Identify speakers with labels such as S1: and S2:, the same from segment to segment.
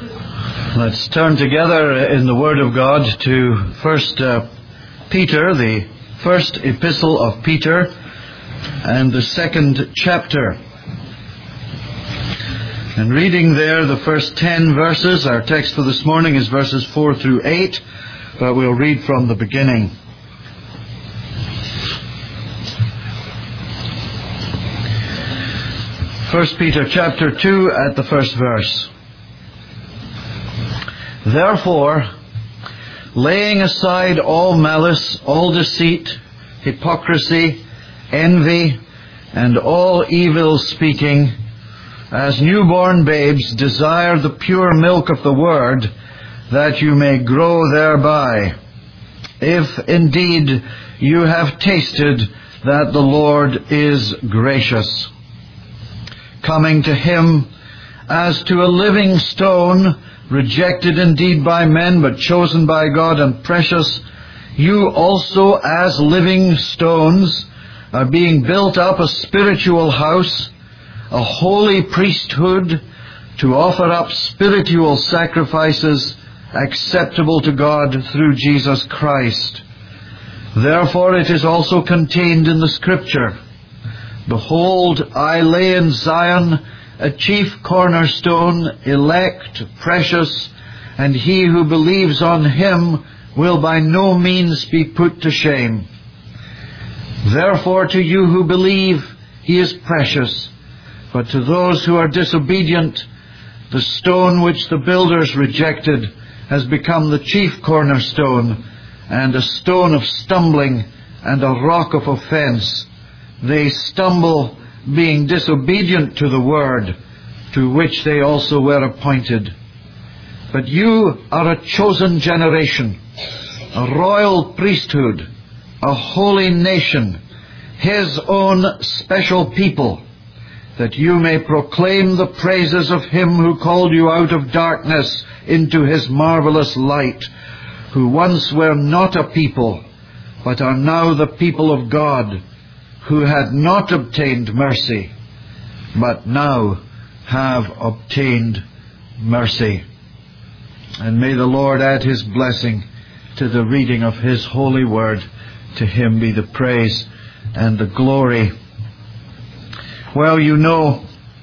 S1: Let's turn together in the Word of God to 1 Peter, the first epistle of Peter, and the second chapter. And reading there the first 10 verses, our text for this morning is verses 4 through 8, but we'll read from the beginning. 1 Peter chapter 2 at the first verse. Therefore, laying aside all malice, all deceit, hypocrisy, envy, and all evil speaking, as newborn babes desire the pure milk of the word, that you may grow thereby, if indeed you have tasted that the Lord is gracious. Coming to Him as to a living stone, rejected indeed by men, but chosen by God and precious, you also as living stones are being built up a spiritual house, a holy priesthood, to offer up spiritual sacrifices acceptable to God through Jesus Christ. Therefore it is also contained in the Scripture, Behold, I lay in Zion a chief cornerstone, elect, precious, and he who believes on Him will by no means be put to shame. Therefore to you who believe, He is precious, but to those who are disobedient, the stone which the builders rejected has become the chief cornerstone, and a stone of stumbling and a rock of offense. They stumble, being disobedient to the word, to which they also were appointed. But you are a chosen generation, a royal priesthood, a holy nation, His own special people, that you may proclaim the praises of Him who called you out of darkness into His marvelous light, who once were not a people, but are now the people of God, who had not obtained mercy, but now have obtained mercy. And may the Lord add His blessing to the reading of His holy word. To Him be the praise and the glory. Well, you know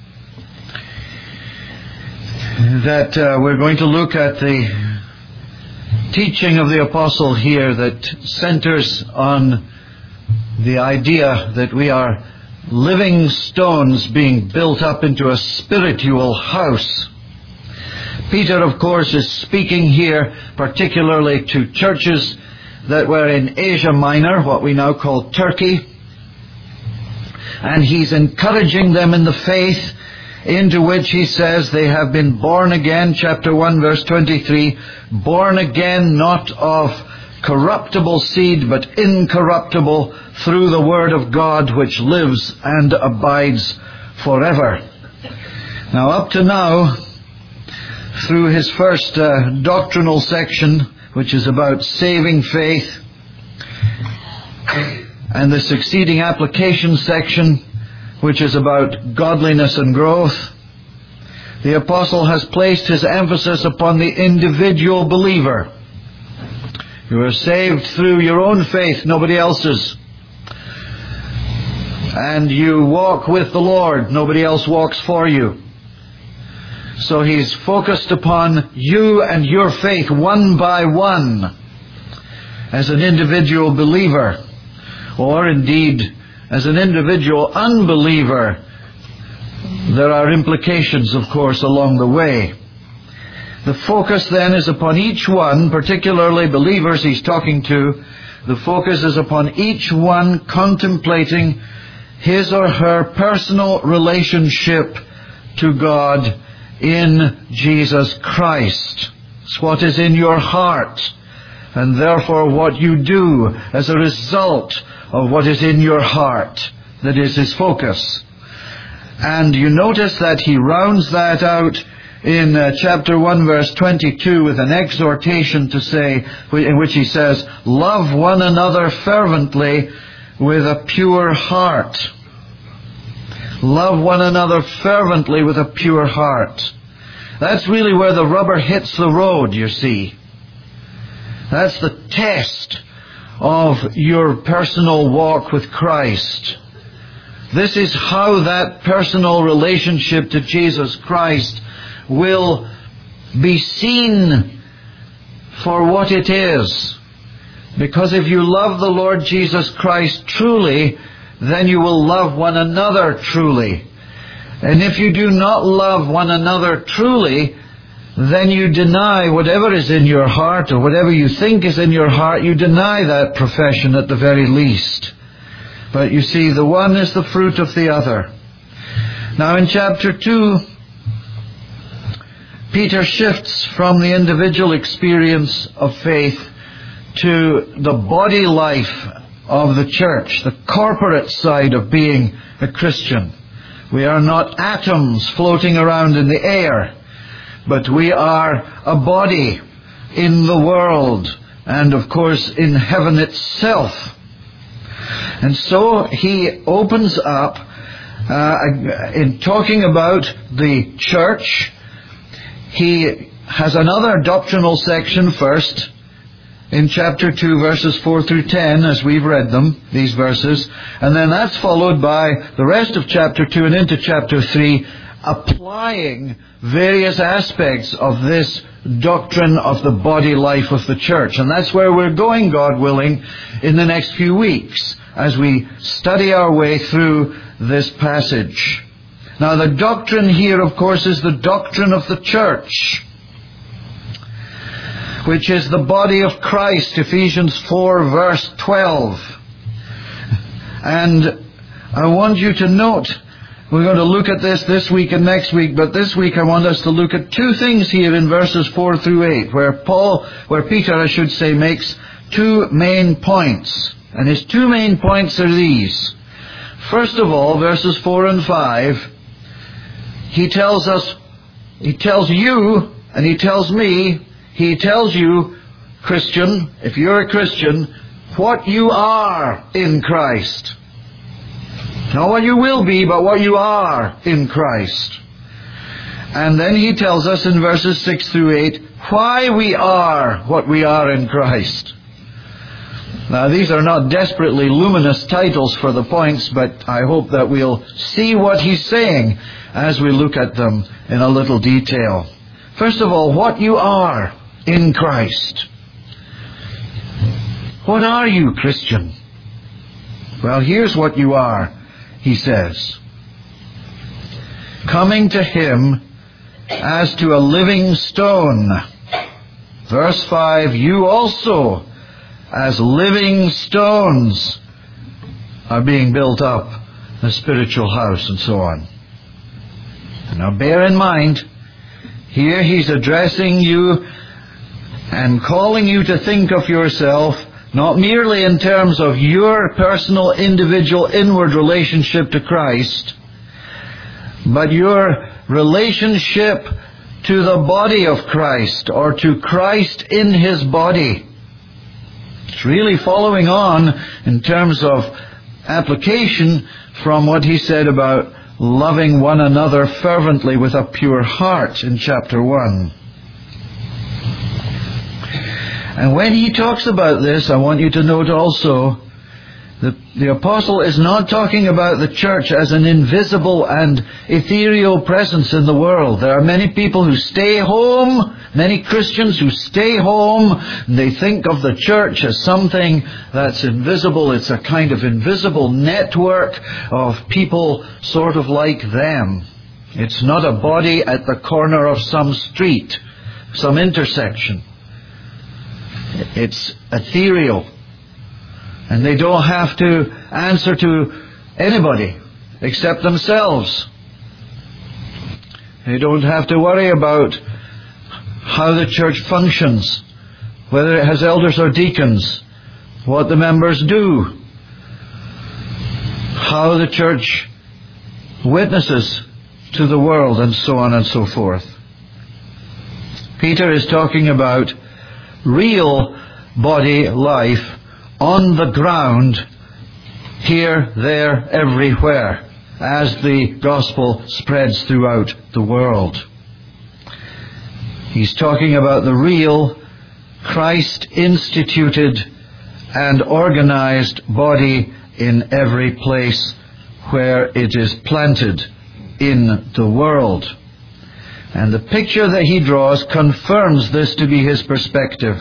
S1: that we're going to look at the teaching of the apostle here that centers on the idea that we are living stones being built up into a spiritual house. Peter, of course, is speaking here particularly to churches that were in Asia Minor, what we now call Turkey. And he's encouraging them in the faith into which he says they have been born again, chapter 1, verse 23, born again not of corruptible seed, but incorruptible, through the word of God, which lives and abides forever. Now, up to now, through his first doctrinal section, which is about saving faith, and the succeeding application section, which is about godliness and growth, the apostle has placed his emphasis upon the individual believer. You are saved through your own faith, nobody else's. And you walk with the Lord, nobody else walks for you. So he's focused upon you and your faith one by one as an individual believer, or indeed as an individual unbeliever. There are implications, of course, along the way. The focus then is upon each one, particularly believers he's talking to. The focus is upon each one contemplating his or her personal relationship to God in Jesus Christ. It's what is in your heart, and therefore what you do as a result of what is in your heart that is his focus. And you notice that he rounds that out in chapter 1, verse 22, with an exhortation to say, in which he says, love one another fervently with a pure heart. Love one another fervently with a pure heart. That's really where the rubber hits the road, you see. That's the test of your personal walk with Christ. This is how that personal relationship to Jesus Christ will be seen for what it is. Because if you love the Lord Jesus Christ truly, then you will love one another truly. And if you do not love one another truly, then you deny whatever is in your heart, or whatever you think is in your heart, you deny that profession at the very least. But you see, the one is the fruit of the other. Now in chapter 2, Peter shifts from the individual experience of faith to the body life of the church, the corporate side of being a Christian. We are not atoms floating around in the air, but we are a body in the world, and of course in heaven itself. And so he opens up in talking about the church. He has another doctrinal section first in chapter 2, verses 4 through 10, as we've read them, these verses. And then that's followed by the rest of chapter 2 and into chapter 3, applying various aspects of this doctrine of the body life of the church. And that's where we're going, God willing, in the next few weeks, as we study our way through this passage. Now, the doctrine here, of course, is the doctrine of the church, which is the body of Christ, Ephesians 4, verse 12. And I want you to note, we're going to look at this week and next week, but this week I want us to look at two things here in verses 4 through 8, where Peter, makes two main points. And his two main points are these. First of all, verses 4 and 5, he tells you, and he tells me, he tells you, Christian, if you're a Christian, what you are in Christ. Not what you will be, but what you are in Christ. And then he tells us in verses 6 through 8, why we are what we are in Christ. Now, these are not desperately luminous titles for the points, but I hope that we'll see what he's saying as we look at them in a little detail. First of all, what you are in Christ. What are you, Christian? Well, here's what you are, he says. Coming to Him as to a living stone. Verse 5, you also, as living stones, are being built up a spiritual house, and so on. Now bear in mind, here he's addressing you and calling you to think of yourself not merely in terms of your personal, individual, inward relationship to Christ, but your relationship to the body of Christ, or to Christ in His body. It's really following on in terms of application from what he said about loving one another fervently with a pure heart in chapter 1. And when he talks about this, I want you to note also that the apostle is not talking about the church as an invisible and ethereal presence in the world. There are many people who stay home, many Christians who stay home, and they think of the church as something that's invisible. It's a kind of invisible network of people sort of like them. It's not a body at the corner of some street, some intersection. It's ethereal. And they don't have to answer to anybody except themselves. They don't have to worry about how the church functions, whether it has elders or deacons, what the members do, how the church witnesses to the world, and so on and so forth. Peter is talking about real body life on the ground, here, there, everywhere, as the gospel spreads throughout the world. He's talking about the real, Christ-instituted and organized body in every place where it is planted in the world. And the picture that he draws confirms this to be his perspective.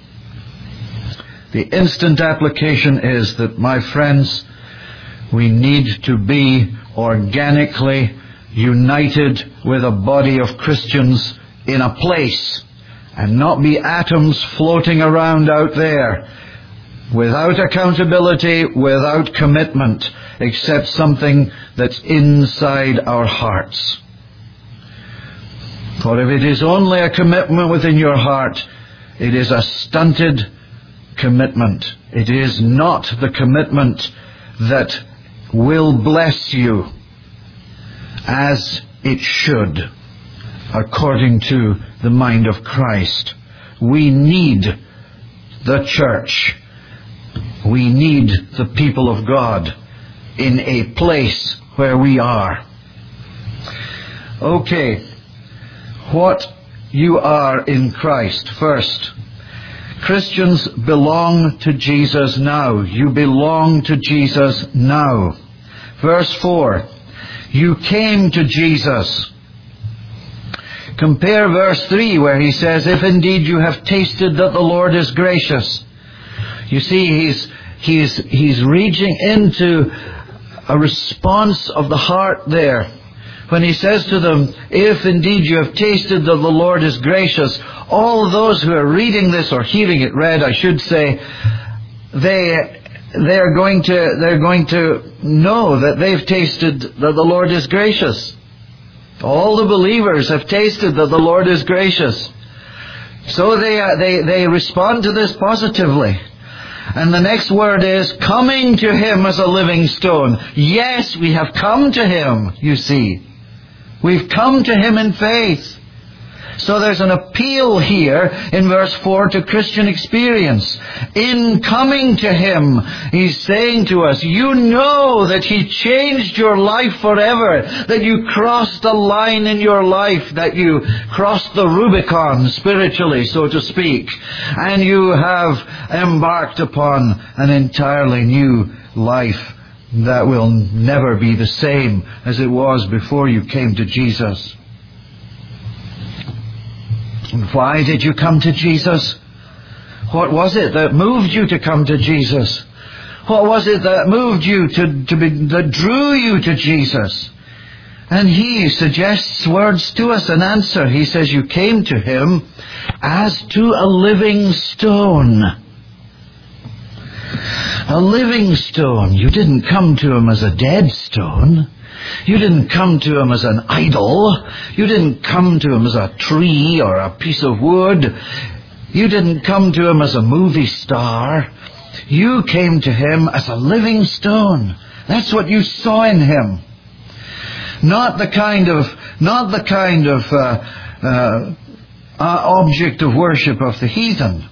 S1: The instant application is that, my friends, we need to be organically united with a body of Christians in a place, and not be atoms floating around out there, without accountability, without commitment, except something that's inside our hearts. For if it is only a commitment within your heart, it is a stunted commitment. It is not the commitment that will bless you as it should, according to the mind of Christ. We need the church. We need the people of God in a place where we are. Okay, what you are in Christ. First, Christians belong to Jesus now. You belong to Jesus now. Verse 4, you came to Jesus. Compare verse 3 where he says, if indeed you have tasted that the Lord is gracious. You see, he's reaching into a response of the heart there. When he says to them, if indeed you have tasted that the Lord is gracious, all of those who are reading this, or hearing it read, I should say, they're going to know that they've tasted that the Lord is gracious. All the believers have tasted that the Lord is gracious. So they respond to this positively. And the next word is coming to Him as a living stone. Yes, we have come to Him, you see. We've come to Him in faith. So there's an appeal here in verse 4 to Christian experience. In coming to Him, He's saying to us, you know that He changed your life forever, that you crossed a line in your life, that you crossed the Rubicon spiritually, so to speak, and you have embarked upon an entirely new life that will never be the same as it was before you came to Jesus. And why did you come to Jesus? What was it that moved you to come to Jesus? What was it that moved you that drew you to Jesus? And He suggests words to us, an answer. He says you came to Him as to a living stone. A living stone. You didn't come to Him as a dead stone. You didn't come to Him as an idol. You didn't come to Him as a tree or a piece of wood. You didn't come to Him as a movie star. You came to Him as a living stone. That's what you saw in Him. Not the kind of object of worship of the heathen,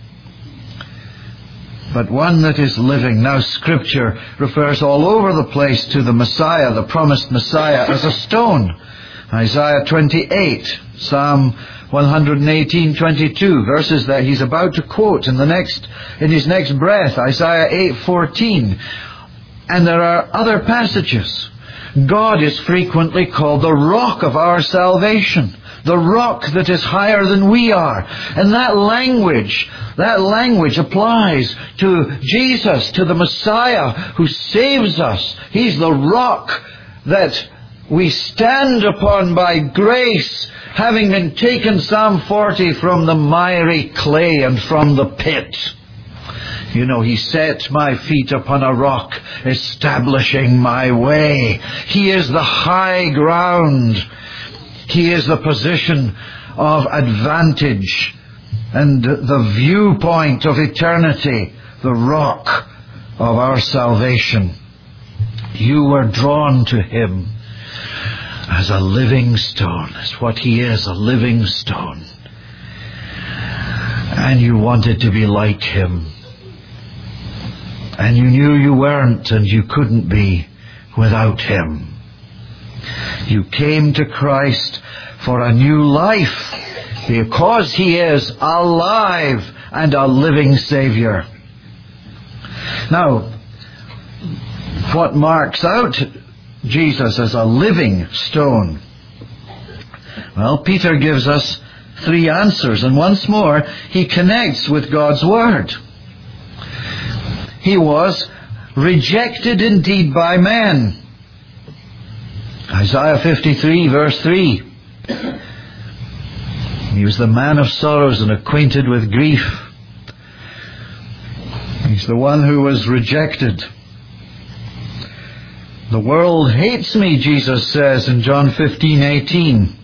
S1: but one that is living. Now, Scripture refers all over the place to the Messiah, the promised Messiah, as a stone. Isaiah 28, Psalm 118:22, verses that he's about to quote in his next breath, Isaiah 8:14. And there are other passages. God is frequently called the rock of our salvation, the rock that is higher than we are. And that language applies to Jesus, to the Messiah who saves us. He's the rock that we stand upon by grace, having been taken, Psalm 40, from the miry clay and from the pit. You know, He set my feet upon a rock, establishing my way. He is the high ground. He is the position of advantage and the viewpoint of eternity, the rock of our salvation. You were drawn to Him as a living stone. That's what He is, a living stone. And you wanted to be like Him. And you knew you weren't and you couldn't be without Him. You came to Christ for a new life because He is alive and a living Savior. Now, what marks out Jesus as a living stone? Well, Peter gives us 3 answers, and once more he connects with God's Word. He was rejected indeed by men. Isaiah 53 verse 3. He was the man of sorrows and acquainted with grief. He's the one who was rejected. The world hates me, Jesus says in John 15:18.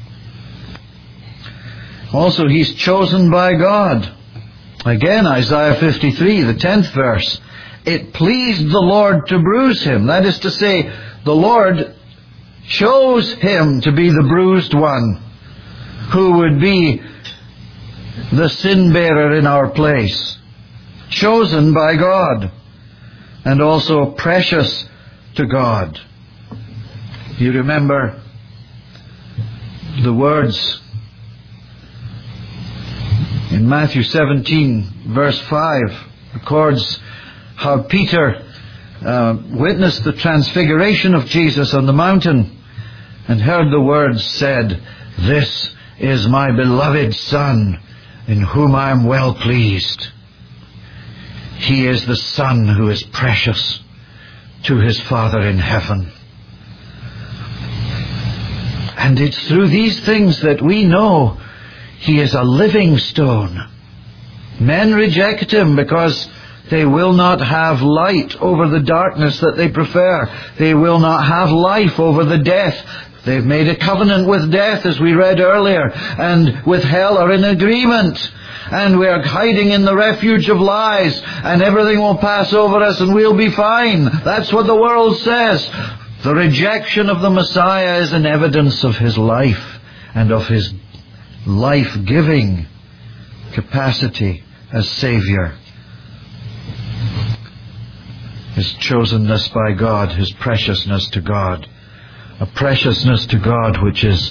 S1: Also, He's chosen by God. Again, Isaiah 53, the 10th verse. It pleased the Lord to bruise Him. That is to say, the Lord chose Him to be the bruised one, who would be the sin bearer in our place. Chosen by God, and also precious to God. You remember the words in Matthew 17 verse 5 records how Peter witnessed the transfiguration of Jesus on the mountain and heard the words said, "This is my beloved Son, in whom I am well pleased." He is the Son who is precious to His Father in heaven. And it's through these things that we know He is a living stone. Men reject Him because they will not have light over the darkness that they prefer. They will not have life over the death. They've made a covenant with death, as we read earlier, and with hell are in agreement. And we are hiding in the refuge of lies, and everything will pass over us and we'll be fine. That's what the world says. The rejection of the Messiah is an evidence of His life and of His life-giving capacity as Savior. His chosenness by God, His preciousness to God. A preciousness to God which is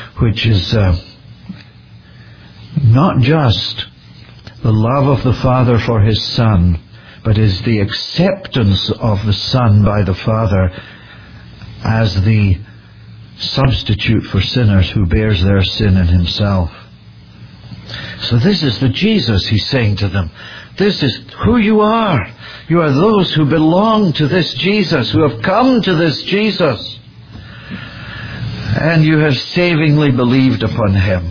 S1: not just the love of the Father for His Son, but is the acceptance of the Son by the Father as the substitute for sinners who bears their sin in Himself. So this is the Jesus He's saying to them. This is who you are. You are those who belong to this Jesus, who have come to this Jesus. And you have savingly believed upon Him.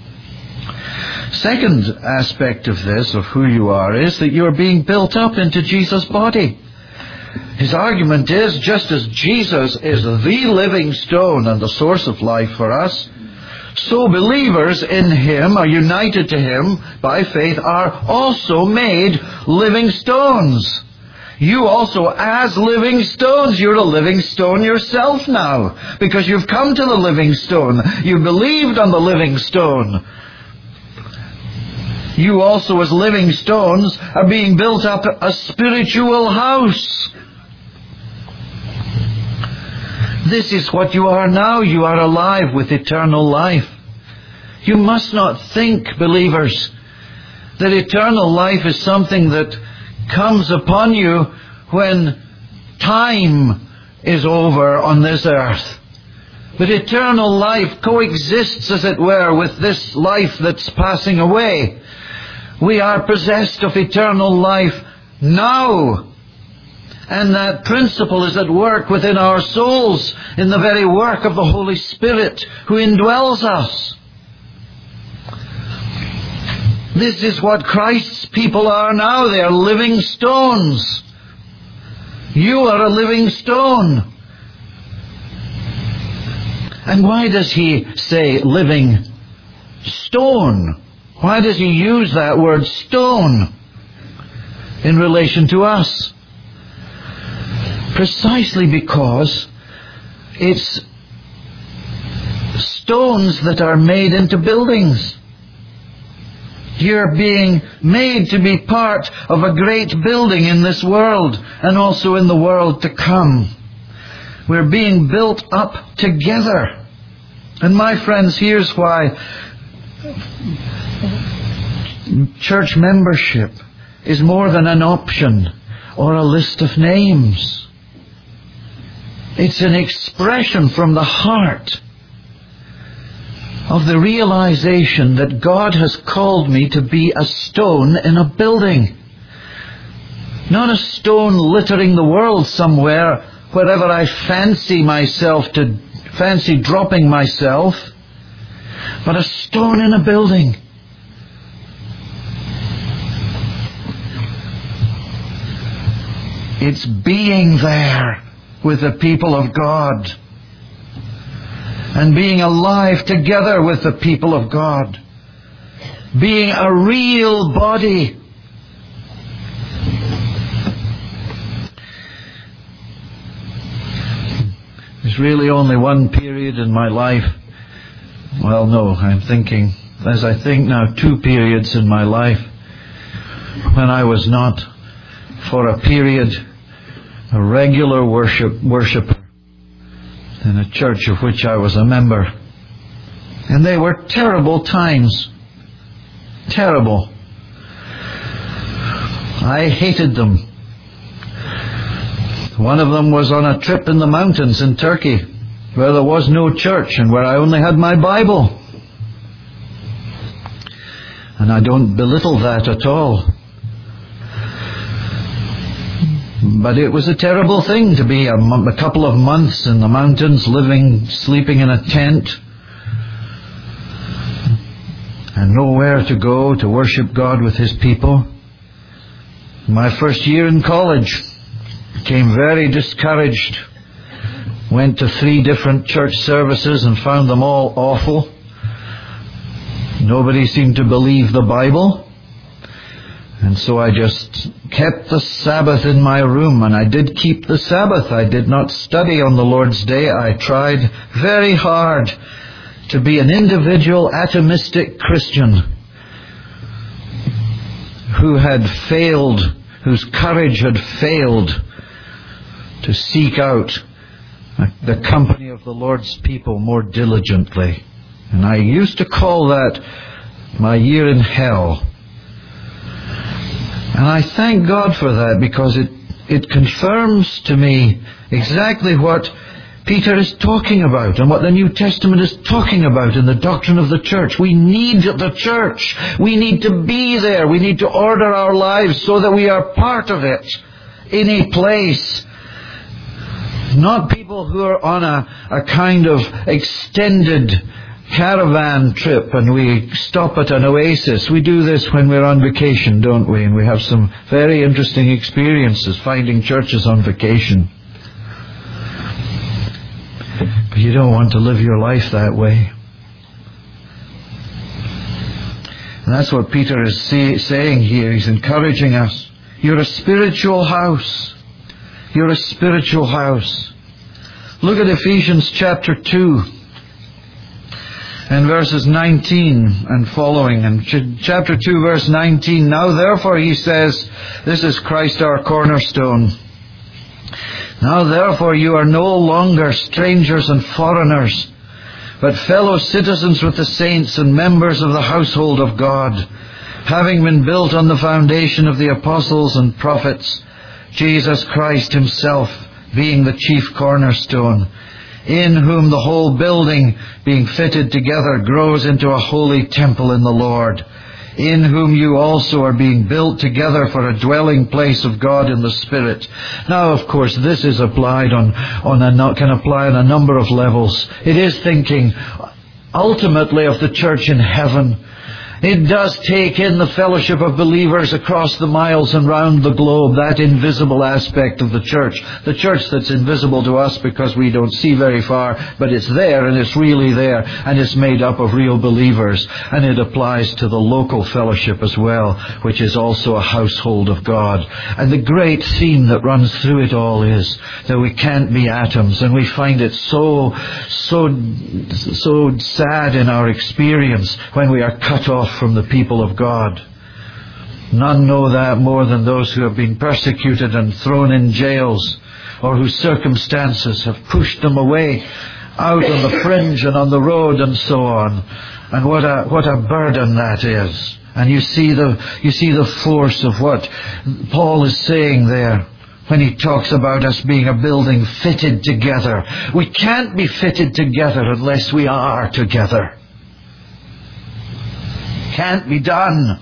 S1: Second aspect of this, of who you are, is that you are being built up into Jesus' body. His argument is, just as Jesus is the living stone and the source of life for us, so believers in Him, are united to Him by faith, are also made living stones. You also, as living stones, you're a living stone yourself now, because you've come to the living stone. You believed on the living stone. You also, as living stones, are being built up a spiritual house. This is what you are now. You are alive with eternal life. You must not think, believers, that eternal life is something that comes upon you when time is over on this earth. But eternal life coexists, as it were, with this life that's passing away. We are possessed of eternal life now. And that principle is at work within our souls in the very work of the Holy Spirit who indwells us. This is what Christ's people are now. They are living stones. You are a living stone. And why does He say living stone? Why does He use that word stone in relation to us? Precisely because it's stones that are made into buildings. You're being made to be part of a great building in this world and also in the world to come. We're being built up together. And my friends, here's why Church membership is more than an option or a list of names. It's an expression from the heart of the realization that God has called me to be a stone in a building. Not a stone littering the world somewhere wherever I fancy dropping myself, but a stone in a building. It's being there with the people of God and being alive together with the people of God. Being a real body. There's really only one period in my life. Well, no, I'm thinking, as I think now, 2 periods in my life when I was not, for a period, a regular worshipper in a church of which I was a member. And they were terrible times. Terrible. I hated them. One of them was on a trip in the mountains in Turkey, where there was no church and where I only had my Bible. And I don't belittle that at all. But it was a terrible thing to be a couple of months in the mountains, sleeping in a tent, and nowhere to go to worship God with His people. My first year in college, became very discouraged. Went to 3 different church services and found them all awful. Nobody seemed to believe the Bible. And so I just kept the Sabbath in my room, and I did keep the Sabbath. I did not study on the Lord's Day. I tried very hard to be an individual atomistic Christian who had failed, whose courage had failed to seek out the company of the Lord's people more diligently. And I used to call that my year in hell. And I thank God for that, because it confirms to me exactly what Peter is talking about and what the New Testament is talking about in the doctrine of the church. We need the church. We need to be there. We need to order our lives so that we are part of it in a place. Not people who are on a kind of extended caravan trip and we stop at an oasis. We do this when we're on vacation, don't we? And we have some very interesting experiences finding churches on vacation. But you don't want to live your life that way. And that's what Peter is saying here. He's encouraging us. You're a spiritual house. You're a spiritual house. Look at Ephesians chapter 2 and verses 19 and following. And chapter 2 verse 19. Now therefore, he says, this is Christ our cornerstone. Now therefore you are no longer strangers and foreigners, but fellow citizens with the saints and members of the household of God, having been built on the foundation of the apostles and prophets, Jesus Christ Himself being the chief cornerstone, in whom the whole building, being fitted together, grows into a holy temple in the Lord, in whom you also are being built together for a dwelling place of God in the Spirit. Now, of course, this is applied can apply on a number of levels. It is thinking ultimately of the church in heaven. It does take in the fellowship of believers across the miles and round the globe, that invisible aspect of the church that's invisible to us because we don't see very far, but it's there and it's really there and it's made up of real believers, and it applies to the local fellowship as well, which is also a household of God. And the great theme that runs through it all is that we can't be atoms, and we find it so sad in our experience when we are cut off from the people of God. None know that more than those who have been persecuted and thrown in jails, or whose circumstances have pushed them away out on the fringe and on the road and so on. And what a burden that is. And you see the force of what Paul is saying there when he talks about us being a building fitted together. We can't be fitted together unless we are together. Can't be done.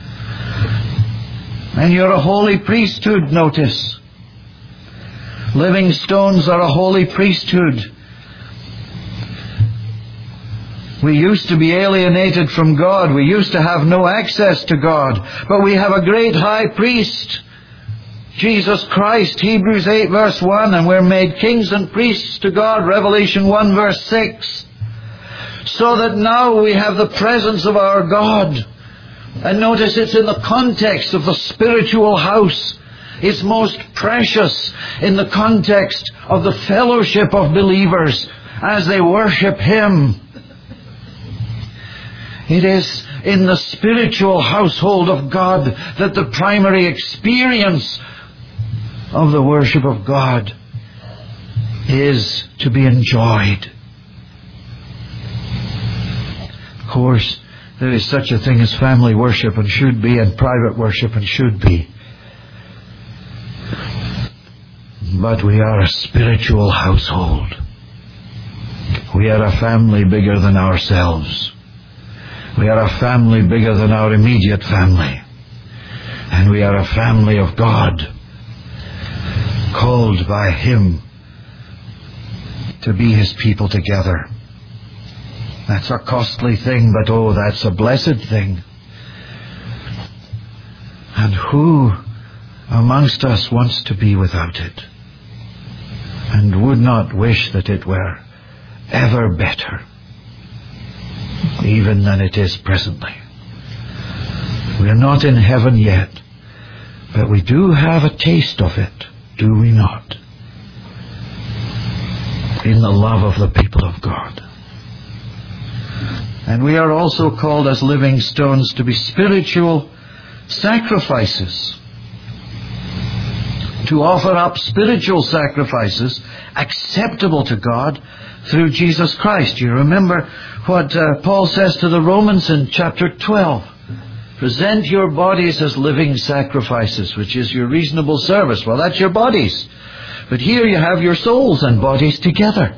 S1: And you're a holy priesthood, notice. Living stones are a holy priesthood. We used to be alienated from God. We used to have no access to God. But we have a great high priest, Jesus Christ, Hebrews 8 verse 1, and we're made kings and priests to God, Revelation 1 verse 6. So that now we have the presence of our God. And notice it's in the context of the spiritual house. It's most precious in the context of the fellowship of believers as they worship Him. It is in the spiritual household of God that the primary experience of the worship of God is to be enjoyed. Of course, there is such a thing as family worship and should be, and private worship and should be. But we are a spiritual household. We are a family bigger than ourselves. We are a family bigger than our immediate family. And we are a family of God, called by Him to be His people together. That's a costly thing, but oh, that's a blessed thing. And who amongst us wants to be without it, and would not wish that it were ever better, even than it is presently? We are not in heaven yet, but we do have a taste of it, do we not? In the love of the people of God. And we are also called as living stones to be spiritual sacrifices. To offer up spiritual sacrifices acceptable to God through Jesus Christ. You remember what Paul says to the Romans in chapter 12. Present your bodies as living sacrifices, which is your reasonable service. Well, that's your bodies. But here you have your souls and bodies together.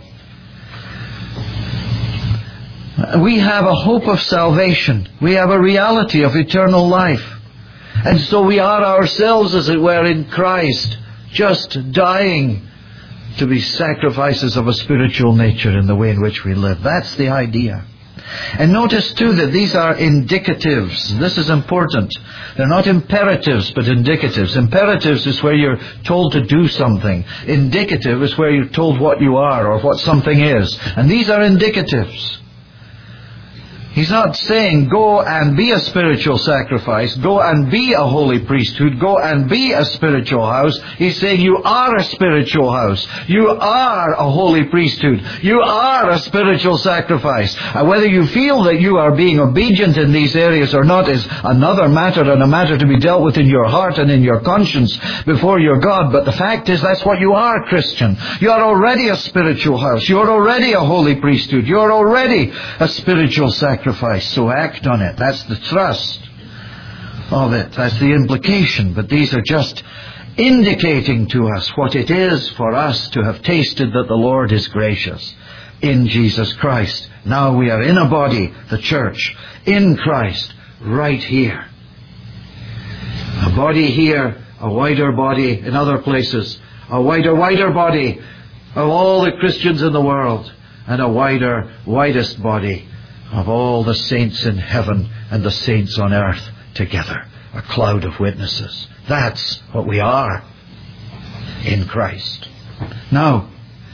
S1: We have a hope of salvation. We have a reality of eternal life. And so we are ourselves, as it were, in Christ, just dying to be sacrifices of a spiritual nature in the way in which we live. That's the idea. And notice too that these are indicatives. This is important. They're not imperatives, but indicatives. Imperatives is where you're told to do something. Indicative is where you're told what you are or what something is. And these are indicatives. He's not saying go and be a spiritual sacrifice, go and be a holy priesthood, go and be a spiritual house. He's saying you are a spiritual house. You are a holy priesthood. You are a spiritual sacrifice. And whether you feel that you are being obedient in these areas or not is another matter, and a matter to be dealt with in your heart and in your conscience before your God. But the fact is that's what you are, Christian. You are already a spiritual house. You are already a holy priesthood. You are already a spiritual sacrifice. So act on it. That's the thrust of it. That's the implication. But these are just indicating to us what it is for us to have tasted that the Lord is gracious in Jesus Christ. Now we are in a body, the church, in Christ, right here. A body here, a wider body in other places, a wider body of all the Christians in the world, and a widest body of all the saints in heaven and the saints on earth together. A cloud of witnesses. That's what we are in Christ. Now,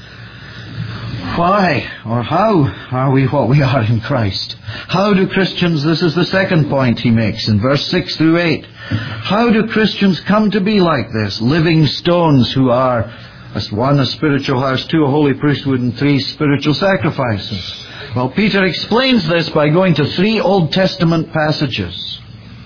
S1: why or how are we what we are in Christ? How do Christians, this is the second point he makes in verse 6 through 8. How do Christians come to be like this? Living stones who are, one, a spiritual house, two, a holy priesthood, and three, spiritual sacrifices. Well, Peter explains this by going to three Old Testament passages.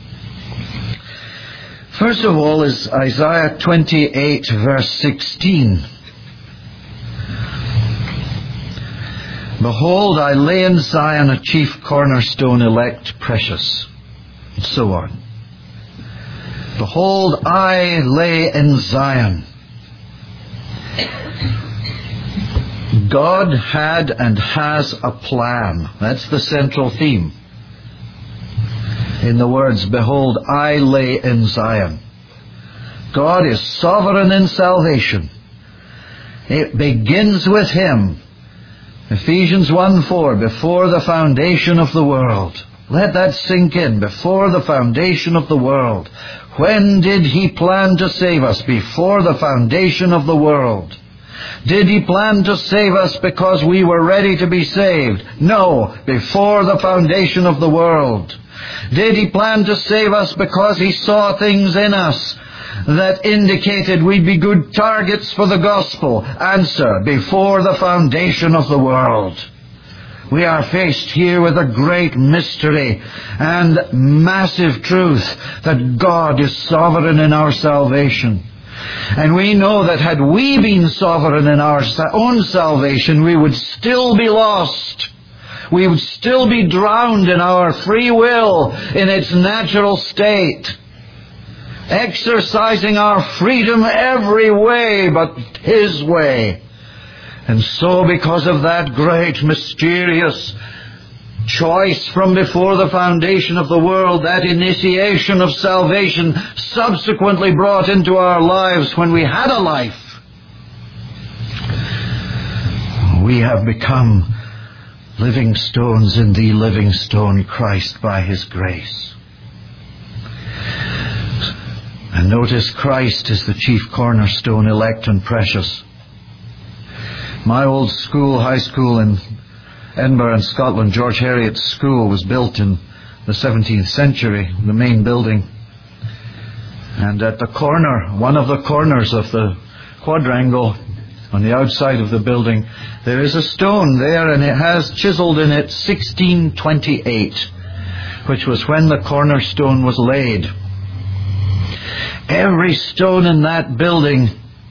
S1: First of all is Isaiah 28 verse 16. Behold, I lay in Zion a chief cornerstone, elect, precious, and so on. Behold, I lay in Zion. God had and has a plan. That's the central theme in the words, behold, I lay in Zion. God is sovereign in salvation. It begins with Him. Ephesians 1:4, before the foundation of the world. Let that sink in. Before the foundation of the world. When did He plan to save us? Before the foundation of the world. Did He plan to save us because we were ready to be saved? No, before the foundation of the world. Did He plan to save us because He saw things in us that indicated we'd be good targets for the gospel? Answer, before the foundation of the world. We are faced here with a great mystery and massive truth that God is sovereign in our salvation. And we know that had we been sovereign in our own salvation, we would still be lost. We would still be drowned in our free will in its natural state, exercising our freedom every way but His way. And so because of that great mysterious choice from before the foundation of the world, that initiation of salvation subsequently brought into our lives when we had a life, we have become living stones in the living stone, Christ, by His grace. And notice, Christ is the chief cornerstone, elect and precious. My old school, high school in Edinburgh in Scotland, George Heriot's school, was built in the 17th century, the main building. And at the corner, one of the corners of the quadrangle on the outside of the building, there is a stone there, and it has chiseled in it 1628, which was when the cornerstone was laid. Every stone in that building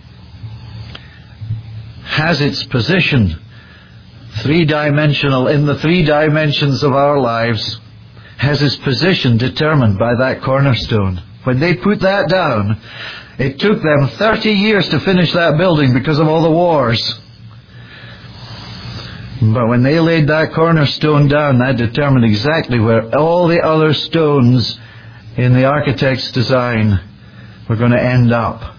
S1: has its position, three-dimensional, in the three dimensions of our lives, has its position determined by that cornerstone. When they put that down, it took them 30 years to finish that building because of all the wars. But when they laid that cornerstone down, that determined exactly where all the other stones in the architect's design were going to end up.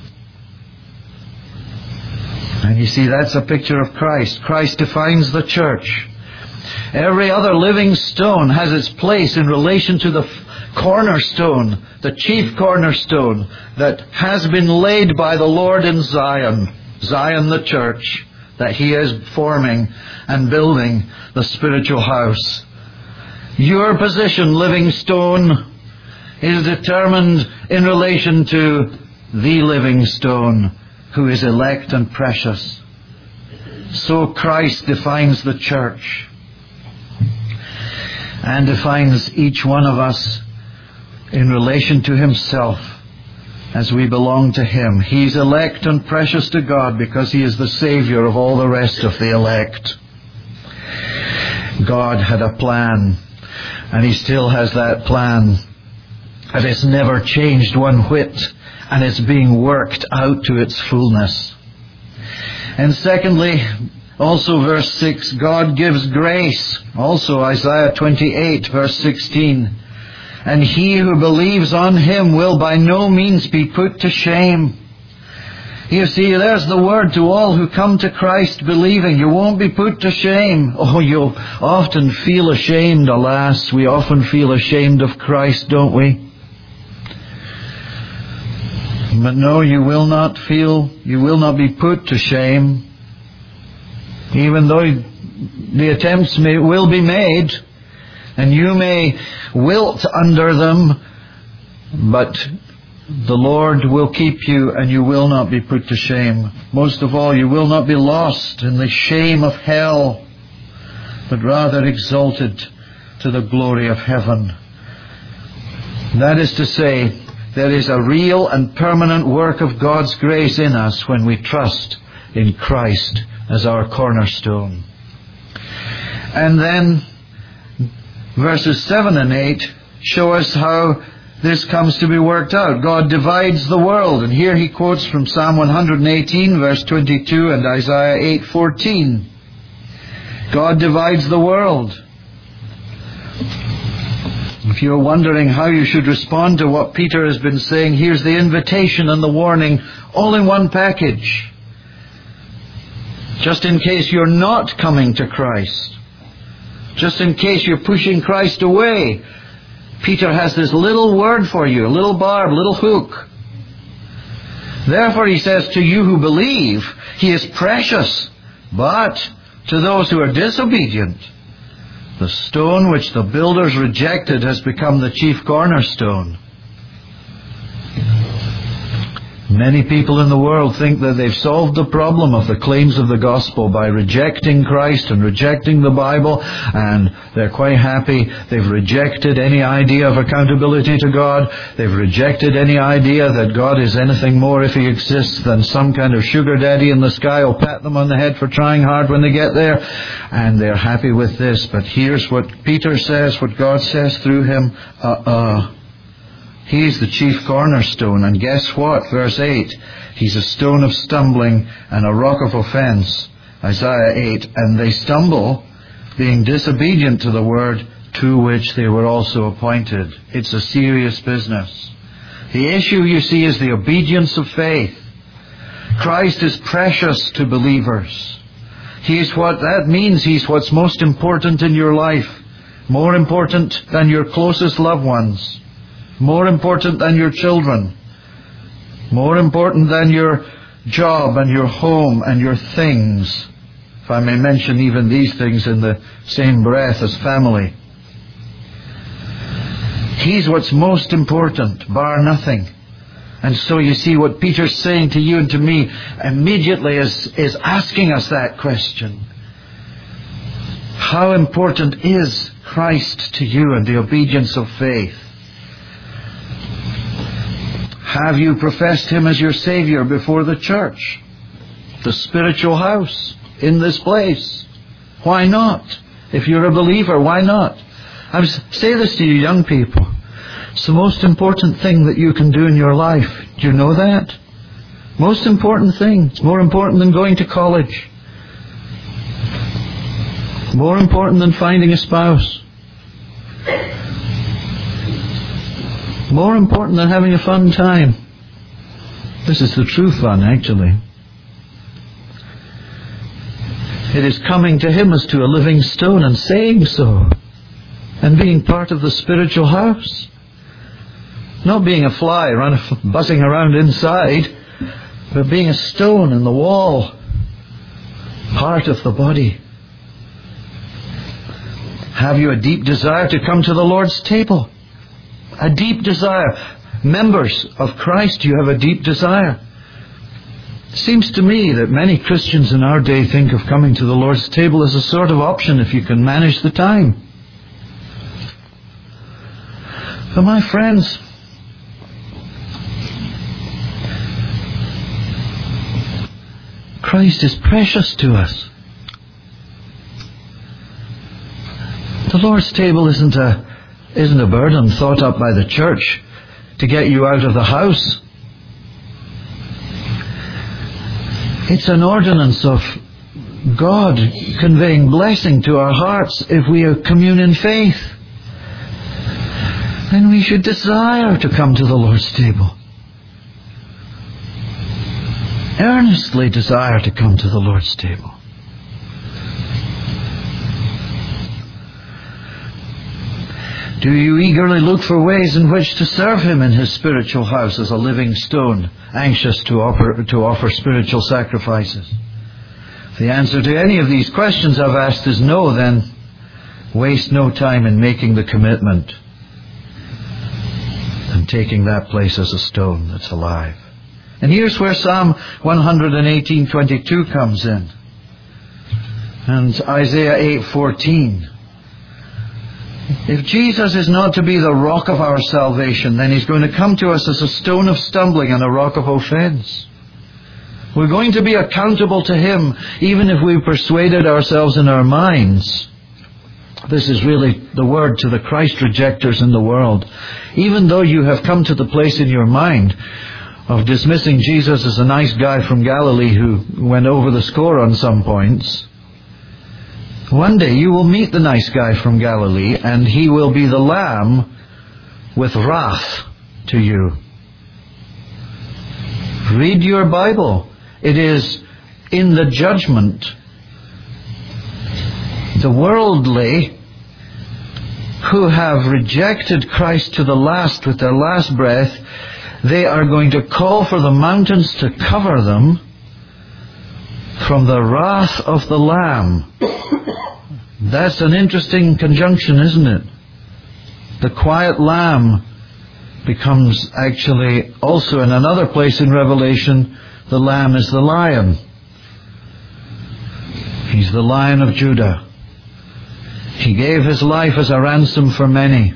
S1: And you see, that's a picture of Christ. Christ defines the church. Every other living stone has its place in relation to the cornerstone, the chief cornerstone that has been laid by the Lord in Zion. Zion, the church, that He is forming and building the spiritual house. Your position, living stone, is determined in relation to the living stone, who is elect and precious. So Christ defines the church and defines each one of us in relation to Himself as we belong to Him. He's elect and precious to God because He is the Savior of all the rest of the elect. God had a plan, and He still has that plan, and it's never changed one whit, and it's being worked out to its fullness. And secondly, also verse 6, God gives grace. Also Isaiah 28 verse 16. And he who believes on Him will by no means be put to shame. You see, there's the word to all who come to Christ believing. You won't be put to shame. Oh, you'll often feel ashamed, alas. We often feel ashamed of Christ, don't we? But no, you will not be put to shame, even though the attempts will be made, and you may wilt under them, but the Lord will keep you, and you will not be put to shame. Most of all, you will not be lost in the shame of hell, but rather exalted to the glory of heaven. That is to say, there is a real and permanent work of God's grace in us when we trust in Christ as our cornerstone. And then verses 7 and 8 show us how this comes to be worked out. God divides the world. And here he quotes from Psalm 118, verse 22, and Isaiah 8:14. God divides the world. If you're wondering how you should respond to what Peter has been saying, here's the invitation and the warning all in one package. Just in case you're not coming to Christ, just in case you're pushing Christ away, Peter has this little word for you, a little barb, a little hook. Therefore, he says, to you who believe, he is precious. But to those who are disobedient, the stone which the builders rejected has become the chief cornerstone. Many people in the world think that they've solved the problem of the claims of the gospel by rejecting Christ and rejecting the Bible, and they're quite happy. They've rejected any idea of accountability to God. They've rejected any idea that God is anything more, if he exists, than some kind of sugar daddy in the sky who'll pat them on the head for trying hard when they get there. And they're happy with this. But here's what Peter says, what God says through him. He's the chief cornerstone, and guess what? Verse 8, he's a stone of stumbling and a rock of offense. Isaiah 8, and they stumble, being disobedient to the word to which they were also appointed. It's a serious business. The issue, you see, is the obedience of faith. Christ is precious to believers. That means he's what's most important in your life. More important than your closest loved ones. More important than your children. More important than your job and your home and your things. If I may mention even these things in the same breath as family. He's what's most important, bar nothing. And so you see what Peter's saying to you and to me immediately is asking us that question. How important is Christ to you and the obedience of faith? Have you professed him as your Savior before the church, the spiritual house, in this place? Why not? If you're a believer, why not? I say this to you young people. It's the most important thing that you can do in your life. Do you know that? Most important thing. It's more important than going to college. More important than finding a spouse. More important than having a fun time. This is the true fun, actually. It is coming to him as to a living stone and saying so. And being part of the spiritual house. Not being a fly buzzing around inside, but being a stone in the wall. Part of the body. Have you a deep desire to come to the Lord's table? A deep desire. Members of Christ, you have a deep desire. It seems to me that many Christians in our day think of coming to the Lord's table as a sort of option if you can manage the time. But my friends, Christ is precious to us. The Lord's table isn't a burden thought up by the church to get you out of the house. It's an ordinance of God conveying blessing to our hearts if we commune in faith. And we should desire to come to the Lord's table. Earnestly desire to come to the Lord's table. Do you eagerly look for ways in which to serve him in his spiritual house as a living stone, anxious to offer spiritual sacrifices? If the answer to any of these questions I've asked is no, then waste no time in making the commitment and taking that place as a stone that's alive. And here's where Psalm 118:22 comes in. And Isaiah 8:14. If Jesus is not to be the rock of our salvation, then he's going to come to us as a stone of stumbling and a rock of offense. We're going to be accountable to Him, even if we've persuaded ourselves in our minds. This is really the word to the Christ rejectors in the world. Even though you have come to the place in your mind of dismissing Jesus as a nice guy from Galilee who went over the score on some points, one day you will meet the nice guy from Galilee, and he will be the Lamb with wrath to you. Read your Bible. It is in the judgment. The worldly who have rejected Christ to the last with their last breath, they are going to call for the mountains to cover them from the wrath of the Lamb. That's an interesting conjunction, isn't it? The quiet lamb becomes actually also in another place in Revelation, the lamb is the lion. He's the Lion of Judah. He gave His life as a ransom for many.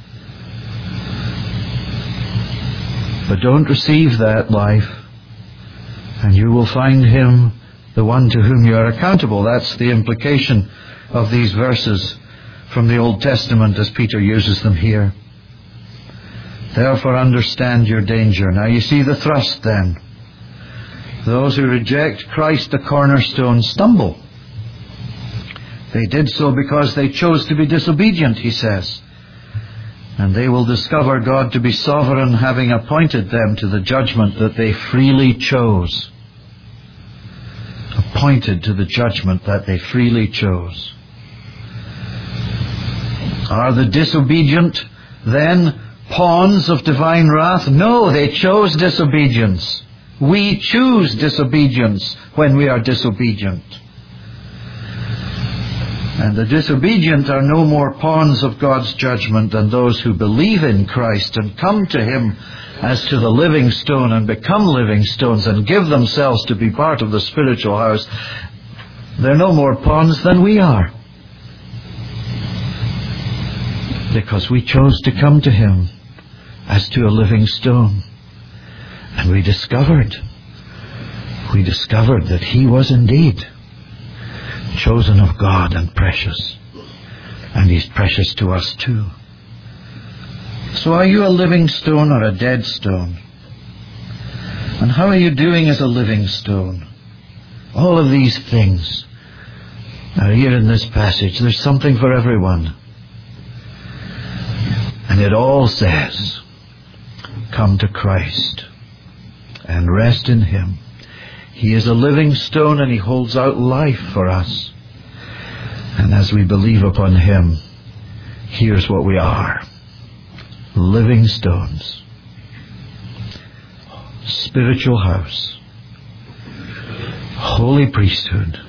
S1: But don't receive that life, and you will find Him the one to whom you are accountable. That's the implication of these verses from the Old Testament as Peter uses them here. Therefore understand your danger. Now you see the thrust then. Those who reject Christ the cornerstone stumble. They did so because they chose to be disobedient, he says. And they will discover God to be sovereign, having appointed them to the judgment that they freely chose. Appointed to the judgment that they freely chose. Are the disobedient then pawns of divine wrath? No, they chose disobedience. We choose disobedience when we are disobedient. And the disobedient are no more pawns of God's judgment than those who believe in Christ and come to Him as to the living stone and become living stones and give themselves to be part of the spiritual house. They're no more pawns than we are. Because we chose to come to Him as to a living stone. And we discovered that He was indeed chosen of God and precious. And He's precious to us too. So are you a living stone or a dead stone? And how are you doing as a living stone? All of these things are here in this passage. There's something for everyone. And it all says, come to Christ and rest in Him. He is a living stone and He holds out life for us. And as we believe upon Him, here's what we are. Living stones. Spiritual house. Holy priesthood.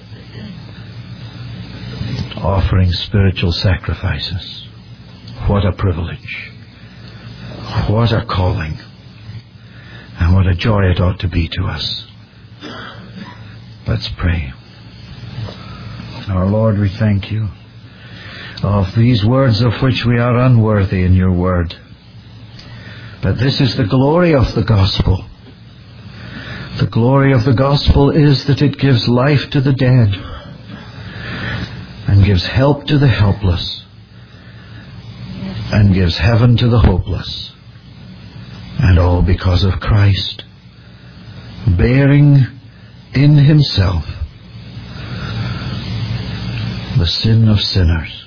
S1: Offering spiritual sacrifices. What a privilege. What a calling. And what a joy it ought to be to us. Let's pray. Our Lord, we thank You of these words of which we are unworthy in Your word. But this is the glory of the gospel. The glory of the gospel is that it gives life to the dead and gives help to the helpless and gives heaven to the hopeless. And all because of Christ, bearing in Himself the sin of sinners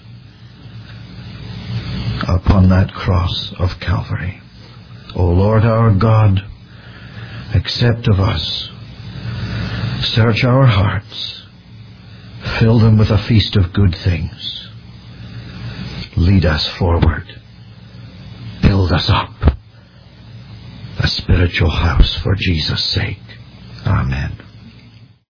S1: upon that cross of Calvary. O Lord our God, accept of us, search our hearts, fill them with a feast of good things, lead us forward, build us up, a spiritual house for Jesus' sake. Amen.